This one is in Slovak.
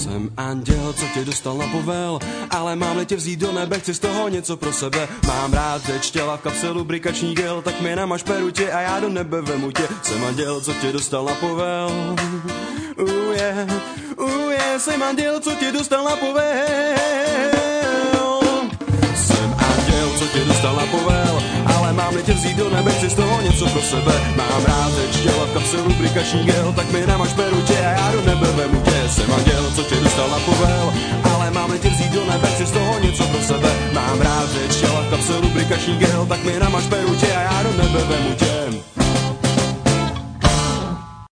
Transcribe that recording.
Jsem anděl, co tě dostal na povel, ale mám-li tě vzít do nebe, chci z toho něco pro sebe. Mám rád řeč těla v kapse lubrikační gel, tak mi namaž perutě a já do nebe vemu tě. Jsem anděl, co tě dostal na povel. Yeah, jsem anděl, co tě dostal na povel. Jsem anděl, co tě dostal na povel, ale mám-li tě vzít do nebe, chci z toho něco pro sebe. Mám rád řeč těla v kapse lubrikační gel, tak mi namaž perutě a já do nebe vemu tě. Jsem anděl, co tě dostal na povel, ale mám-li tě vzít do nebe, chci z toho něco pro sebe. Mám rád řeč těla v kapse lubrikační gel, tak mi namaž